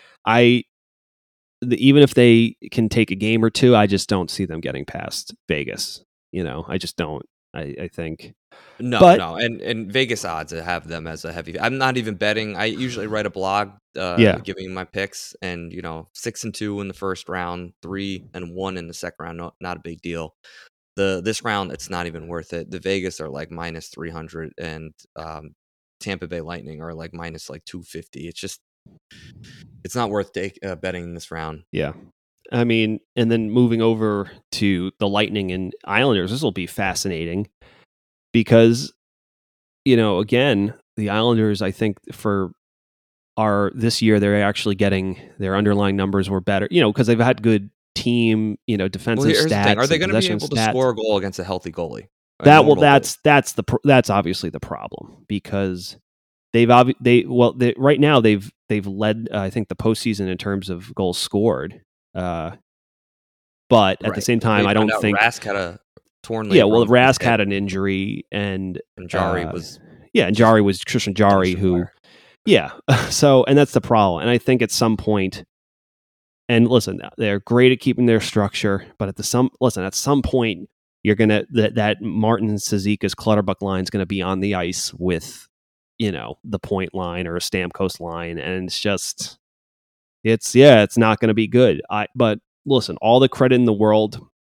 even if they can take a game or two, I just don't see them getting past Vegas. I just don't. I think no, and Vegas odds have them as a heavy. I'm not even betting. I usually write a blog, giving my picks, and 6-2 in the first round, 3-1 in the second round. Not a big deal. This round, it's not even worth it. The Vegas are like minus 300, and Tampa Bay Lightning are like minus like 250. It's not worth betting this round. Yeah. I mean, and then moving over to the Lightning and Islanders, this will be fascinating because, again, the Islanders, I think this year, they're actually getting their underlying numbers were better, because they've had good team, defensive stats. Are they going to be able to score a goal against a healthy goalie? That's obviously the problem because right now they've led I think the postseason in terms of goals scored. But at the same time, I don't think Rask had a torn. Rask had an injury, and Jari was. Yeah, and Jari was Christian Jari, who. Yeah, so and that's the problem, and I think at some point, and listen, they're great at keeping their structure, but at some point, you're gonna that Martin Cizikas Clutterbuck line is gonna be on the ice with, the point line or a Stamkos line, and it's not gonna be good. But listen, all the credit in the world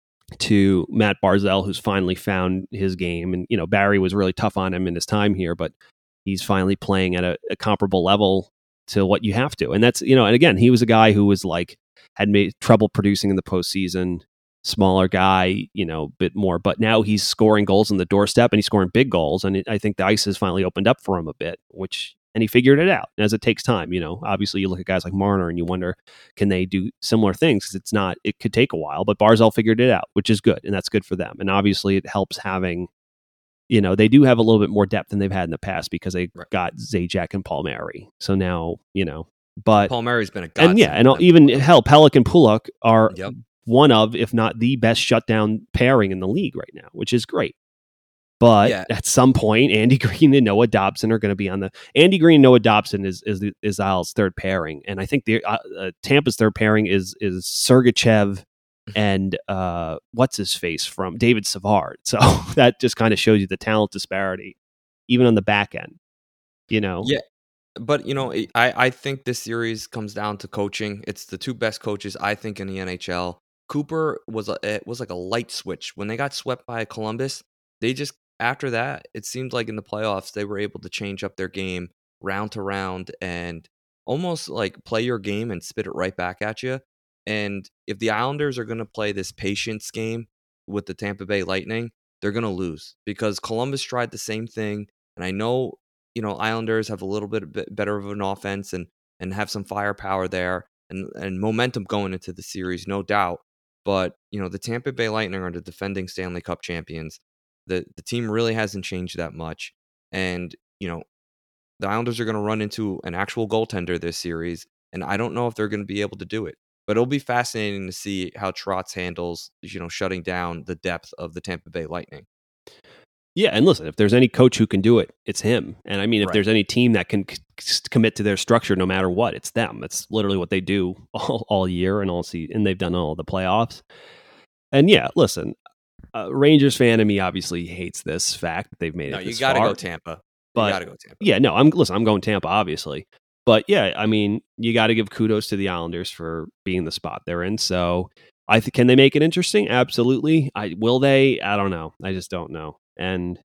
to Matt Barzal, who's finally found his game. And, Barry was really tough on him in his time here, but he's finally playing at a comparable level to what you have to. And that's, and again, he was a guy who was had made trouble producing in the postseason, smaller guy, bit more, but now he's scoring goals on the doorstep and he's scoring big goals. And I think the ice has finally opened up for him a bit, and he figured it out as it takes time. Obviously you look at guys like Marner and you wonder, can they do similar things? Because it could take a while, but Barzal figured it out, which is good. And that's good for them. And obviously it helps having, they do have a little bit more depth than they've had in the past because they got Zajac and Palmieri. So now, but Palmieri's been a godsend. And even Pelech and Pulock are one of, if not the best shutdown pairing in the league right now, which is great. But at some point, Andy Green and Noah Dobson are going to be on the. Andy Green, Noah Dobson is Isles' third pairing, and I think the Tampa's third pairing is Sergachev and what's his face from David Savard. So that just kind of shows you the talent disparity, even on the back end. Yeah, but I think this series comes down to coaching. It's the two best coaches I think in the NHL. Cooper was like a light switch when they got swept by Columbus. They just. After that, it seemed like in the playoffs, they were able to change up their game round to round and almost like play your game and spit it right back at you. And if the Islanders are going to play this patience game with the Tampa Bay Lightning, they're going to lose because Columbus tried the same thing. And I know, Islanders have a little bit better of an offense and have some firepower there and momentum going into the series, no doubt. But, the Tampa Bay Lightning are the defending Stanley Cup champions. The team really hasn't changed that much. And, the Islanders are going to run into an actual goaltender this series. And I don't know if they're going to be able to do it. But it'll be fascinating to see how Trotz handles, shutting down the depth of the Tampa Bay Lightning. Yeah, and listen, if there's any coach who can do it, it's him. And I mean, if there's any team that can commit to their structure no matter what, it's them. It's literally what they do all year and all season. And they've done all the playoffs. And yeah, listen. Rangers fan in me obviously hates this fact that they've made it. You got to go Tampa. But, you got to go Tampa. Yeah, no, I'm going Tampa, obviously. But yeah, I mean, you got to give kudos to the Islanders for being the spot they're in. So can they make it interesting? Absolutely. Will they? I don't know. I just don't know. And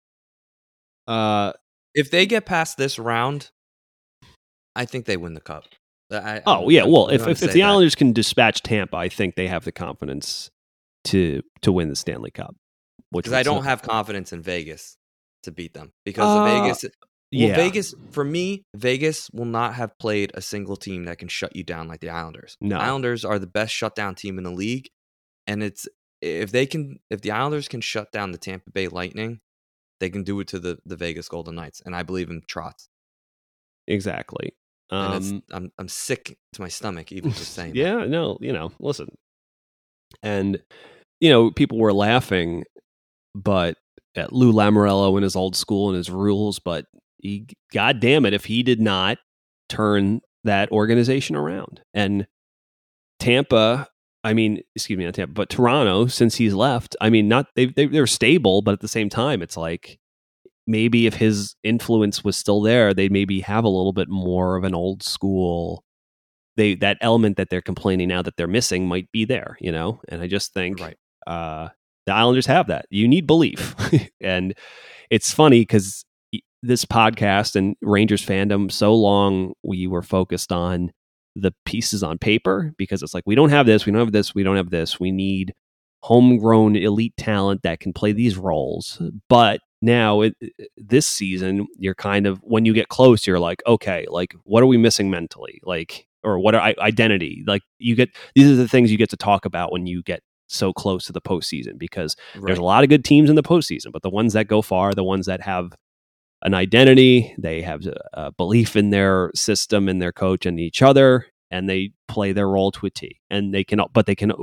if they get past this round, I think they win the cup. If the Islanders can dispatch Tampa, I think they have the confidence to win the Stanley Cup. Because I don't have confidence in Vegas to beat them. Because Vegas, for me, Vegas will not have played a single team that can shut you down like the Islanders. No. The Islanders are the best shutdown team in the league. And if the Islanders can shut down the Tampa Bay Lightning, they can do it to the Vegas Golden Knights. And I believe in Trotz. exactly. And I'm sick to my stomach even just saying that. Yeah, no, listen. And, people were laughing, but at Lou Lamoriello and his old school and his rules, but God damn it, if he did not turn that organization around. And Tampa, excuse me, not Tampa, but Toronto, since he's left, they're stable, but at the same time, it's like maybe if his influence was still there, they'd maybe have a little bit more of an old school. That element that they're complaining now that they're missing might be there, And I just think Right. The Islanders have that. You need belief, and it's funny because this podcast and Rangers fandom, so long we were focused on the pieces on paper because it's like we don't have this, we don't have this, we don't have this. We need homegrown elite talent that can play these roles, but now this season you're kind of, when you get close, you're like, okay, like what are we missing mentally, like, or what are identity, like these are the things you get to talk about when you get so close to the postseason, because there's a lot of good teams in the postseason, but the ones that go far are the ones that have an identity, they have a belief in their system and their coach and each other, and they play their role to a T. And they can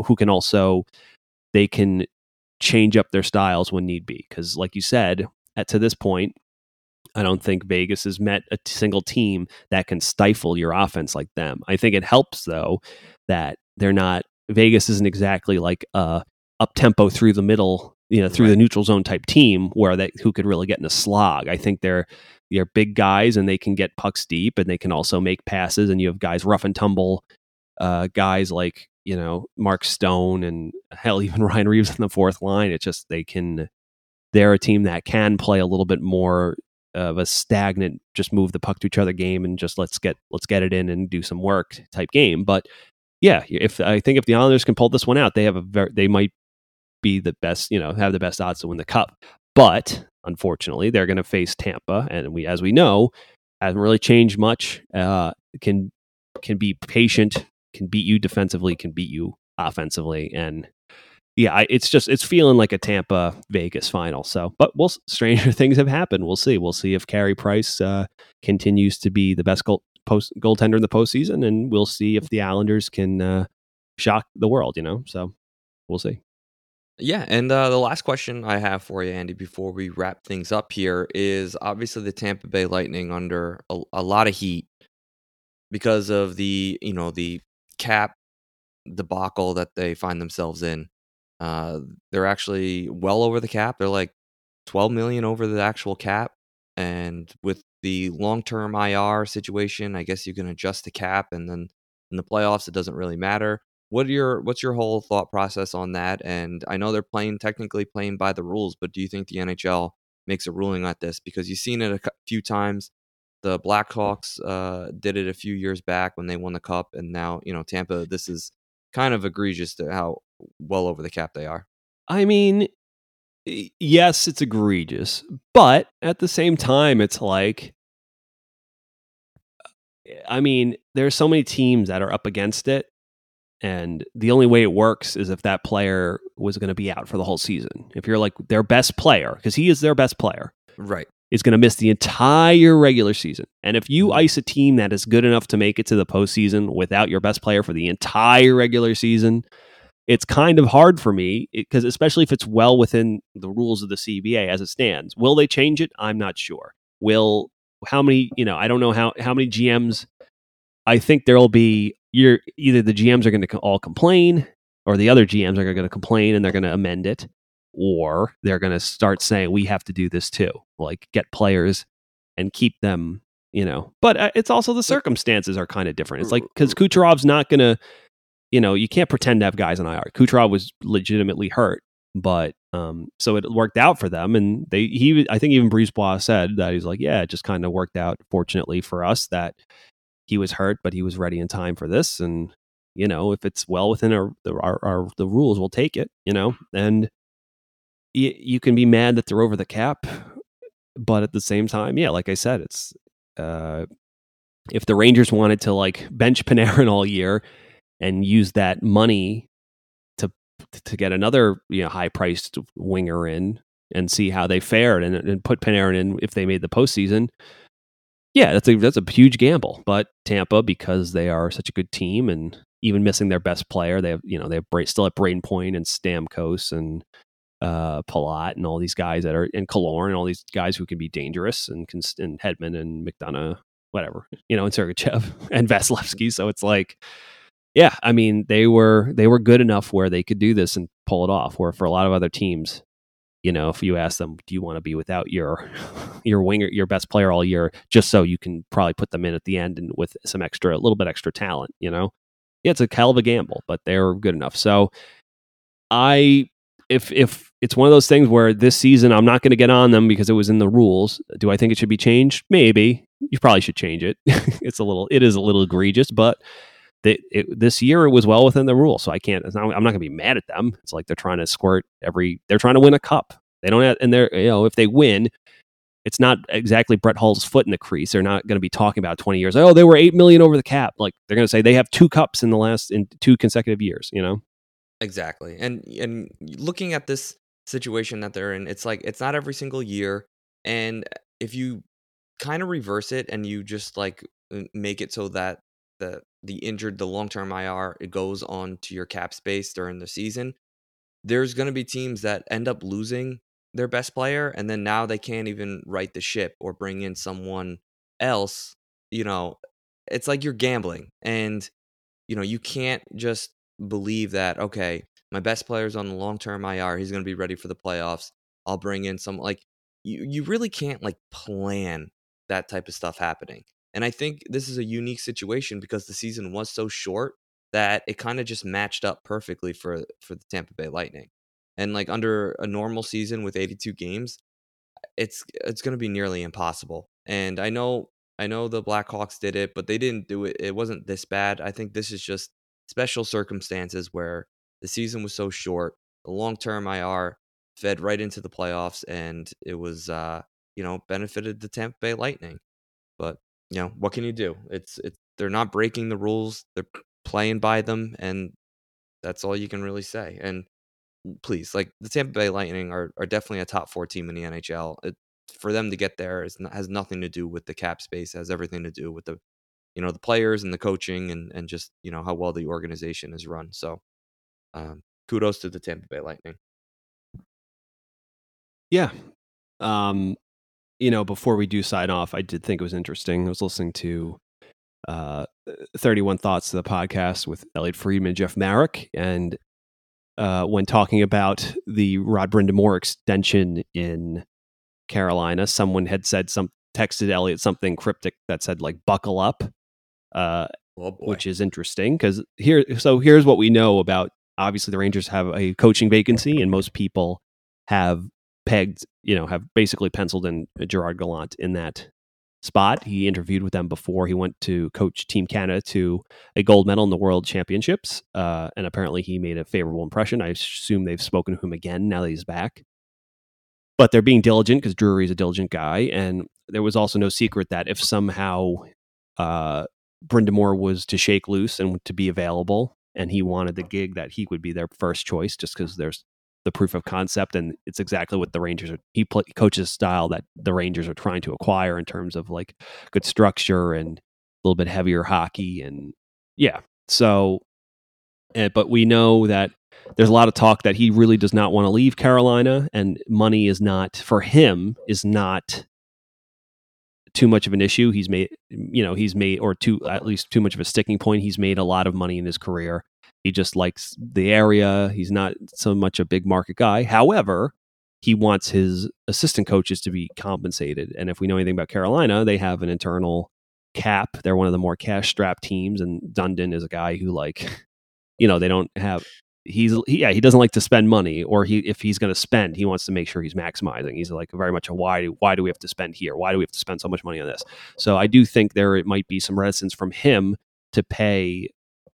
change up their styles when need be. Because, like you said, to this point, I don't think Vegas has met a single team that can stifle your offense like them. I think it helps, though, that Vegas isn't exactly like a up-tempo through the middle, through the neutral zone type team who could really get in a slog. I think they're big guys and they can get pucks deep and they can also make passes, and you have guys rough and tumble, guys like, Mark Stone and hell, even Ryan Reeves on the fourth line. It's just they're a team that can play a little bit more of a stagnant, just move the puck to each other game and just let's get it in and do some work type game. But yeah, I think if the Islanders can pull this one out, they might be the best, have the best odds to win the cup. But unfortunately, they're going to face Tampa, and as we know, hasn't really changed much. Can be patient, can beat you defensively, can beat you offensively, and yeah, it's feeling like a Tampa Vegas final. So, but stranger things have happened. We'll see. We'll see if Carey Price continues to be the best goaltender in the postseason, and we'll see if the Islanders can shock the world. So we'll see. Yeah, and the last question I have for you, Andy, before we wrap things up here, is obviously the Tampa Bay Lightning under a lot of heat because of the cap debacle that they find themselves in. They're actually well over the cap. They're like $12 million over the actual cap, and with the long-term IR situation, I guess you can adjust the cap, and then in the playoffs, it doesn't really matter. What's your whole thought process on that? And I know they're technically playing by the rules, but do you think the NHL makes a ruling like this? Because you've seen it a few times. The Blackhawks did it a few years back when they won the cup, and now Tampa. This is kind of egregious to how well over the cap they are. I mean, yes, it's egregious, but at the same time, it's like, there's so many teams that are up against it. And the only way it works is if that player was going to be out for the whole season. If you're like their best player, because he is their best player, right, is going to miss the entire regular season. And if you ice a team that is good enough to make it to the postseason without your best player for the entire regular season, it's kind of hard for me, because especially if it's well within the rules of the CBA as it stands. Will they change it? I'm not sure. I don't know how many GMs. I think there'll be either the GMs are going to all complain, or the other GMs are going to complain and they're going to amend it, or they're going to start saying we have to do this too, like get players and keep them. But it's also the circumstances are kind of different. It's like, because Kucherov's not going to, you can't pretend to have guys on IR. Kucherov was legitimately hurt, but so it worked out for them, and I think even Brisebois said that he's like, yeah, it just kind of worked out fortunately for us that he was hurt, but he was ready in time for this. And, if it's well within the rules, we'll take it, and you can be mad that they're over the cap, but at the same time, yeah, like I said, it's, if the Rangers wanted to like bench Panarin all year and use that money to get another, high priced winger in and see how they fared and put Panarin in if they made the postseason, Yeah, that's a huge gamble. But Tampa, because they are such a good team, and even missing their best player, they have still have Braden Point and Stamkos and Palat and all these guys that are in Killorn and all these guys who can be dangerous, and Hedman and McDonough, whatever, and Sergachev and Vasilevsky. So it's like, yeah, I mean, they were good enough where they could do this and pull it off. Where for a lot of other teams, if you ask them, do you want to be without your winger, your best player all year, just so you can probably put them in at the end and with some a little bit extra talent, yeah, it's a hell of a gamble, but they're good enough. So if it's one of those things where this season I'm not going to get on them because it was in the rules, do I think it should be changed? Maybe. You probably should change it. It is a little egregious, but this year it was well within the rules, so I'm not going to be mad at them. It's like they're trying to they're trying to win a cup. They don't have, and they're, if they win, it's not exactly Brett Hull's foot in the crease. They're not going to be talking about 20 years. Oh, they were $8 million over the cap. Like, they're going to say they have 2 cups in 2 consecutive years. Exactly. And looking at this situation that they're in, it's like it's not every single year. And if you kind of reverse it and you just like make it so that the long-term IR, it goes on to your cap space during the season, there's going to be teams that end up losing their best player, and then now they can't even right the ship or bring in someone else. It's like you're gambling, and you can't just believe that, okay, my best player's on the long-term IR, he's going to be ready for the playoffs, I'll bring in some, like, you really can't like plan that type of stuff happening. And I think this is a unique situation because the season was so short that it kind of just matched up perfectly for the Tampa Bay Lightning. And like under a normal season with 82 games, it's going to be nearly impossible. And I know the Blackhawks did it, but they didn't do it. It wasn't this bad. I think this is just special circumstances where the season was so short, the long-term IR fed right into the playoffs, and it was benefited the Tampa Bay Lightning. But what can you do? It's they're not breaking the rules. They're playing by them, and that's all you can really say. And please, like, the Tampa Bay Lightning are definitely a top 4 team in the NHL. For them to get there has nothing to do with the cap space. It has everything to do with the the players and the coaching and just how well the organization is run. So kudos to the Tampa Bay Lightning. Yeah. Before we do sign off, I did think it was interesting. I was listening to 31 Thoughts, the podcast with Elliot Friedman and Jeff Marek, and when talking about the Rod Brind'Amour extension in Carolina, someone had texted Elliot something cryptic that said like "buckle up," which is interesting because here's what we know about. Obviously, the Rangers have a coaching vacancy, and most people have have basically penciled in Gerard Gallant in that spot. He interviewed with them before he went to coach Team Canada to a gold medal in the World Championships, and apparently he made a favorable impression. I assume they've spoken to him again now that he's back. But they're being diligent because Drury is a diligent guy, and there was also no secret that if somehow Brind'Amour was to shake loose and to be available, and he wanted the gig, that he would be their first choice, just because there's the proof of concept, and it's exactly what the Rangers are. He coaches style that the Rangers are trying to acquire in terms of like good structure and a little bit heavier hockey, and yeah. So, but we know that there's a lot of talk that he really does not want to leave Carolina, and money is not too much of an issue. He's made at least too much of a sticking point. He's made a lot of money in his career. He just likes the area. He's not so much a big market guy. However, he wants his assistant coaches to be compensated. And if we know anything about Carolina, they have an internal cap. They're one of the more cash-strapped teams, and Dundon is a guy who, like, they don't have. He doesn't like to spend money, or if he's going to spend, he wants to make sure he's maximizing. He's like very much a why do we have to spend here? Why do we have to spend so much money on this? So I do think it might be some reticence from him to pay,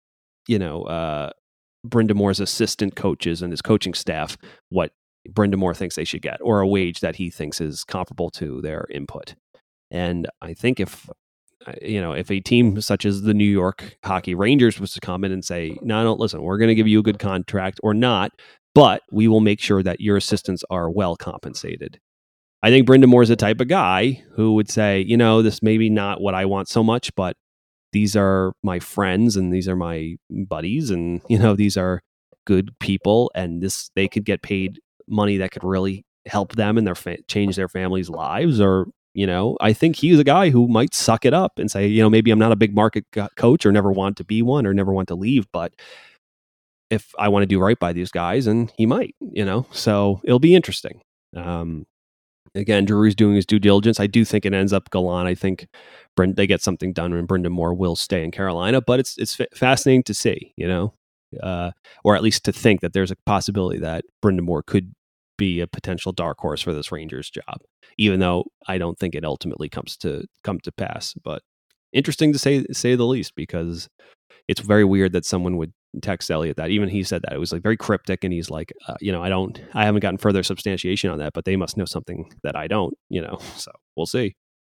Brind'Amour's assistant coaches and his coaching staff what Brind'Amour thinks they should get, or a wage that he thinks is comparable to their input. And I think if a team such as the New York Hockey Rangers was to come in and say, no, listen, we're going to give you a good contract or not, but we will make sure that your assistants are well compensated. I think Brendan Moore's the type of guy who would say, this may be not what I want so much, but these are my friends and these are my buddies, and these are good people, and they could get paid money that could really help them and change their families' lives. Or I think he's a guy who might suck it up and say, maybe I'm not a big market coach or never want to be one or never want to leave, but if I want to do right by these guys, and he might, so it'll be interesting. Again, Drury's doing his due diligence. I do think it ends up Galan. I think they get something done, and Brendan Moore will stay in Carolina. But it's fascinating to see, or at least to think that there's a possibility that Brendan Moore could be a potential dark horse for this Rangers job, even though I don't think it ultimately come to pass. But interesting to say the least, because it's very weird that someone would text Elliott that. Even he said that. It was like very cryptic, and he's like, I haven't gotten further substantiation on that, but they must know something that I don't, so we'll see.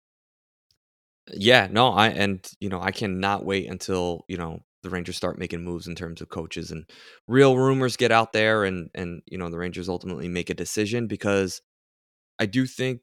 Yeah, no, I cannot wait until, the Rangers start making moves in terms of coaches and real rumors get out there, and the Rangers ultimately make a decision, because I do think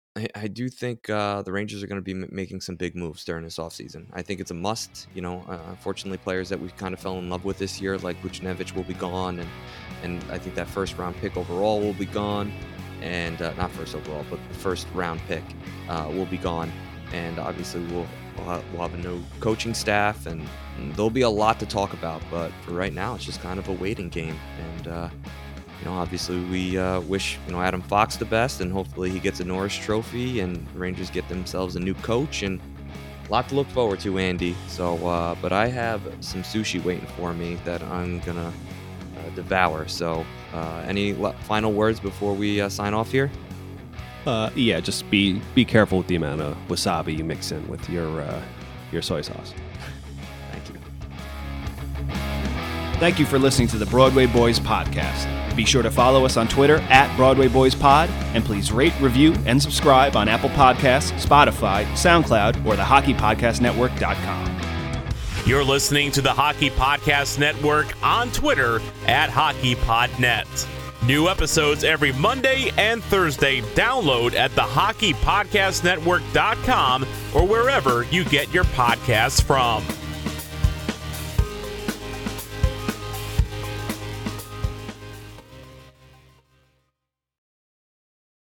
the Rangers are going to be making some big moves during this offseason. I think it's a must. Unfortunately, players that we kind of fell in love with this year, like Buchnevich, will be gone, and I think that first round pick overall will be gone, and not first overall, but the first round pick will be gone, and obviously we'll have a new coaching staff, and there'll be a lot to talk about. But for right now, it's just kind of a waiting game, and obviously we wish Adam Fox the best, and hopefully he gets a Norris Trophy and the Rangers get themselves a new coach, and a lot to look forward to, Andy. So, but I have some sushi waiting for me that I'm gonna devour. So, any final words before we sign off here? Yeah, just be careful with the amount of wasabi you mix in with your soy sauce. Thank you. Thank you for listening to the Broadway Boys podcast. Be sure to follow us on Twitter at Broadway Boys Pod, and please rate, review, and subscribe on Apple Podcasts, Spotify, SoundCloud, or thehockeypodcastnetwork.com. You're listening to the Hockey Podcast Network on Twitter at HockeyPodNet. New episodes every Monday and Thursday. Download at thehockeypodcastnetwork.com or wherever you get your podcasts from.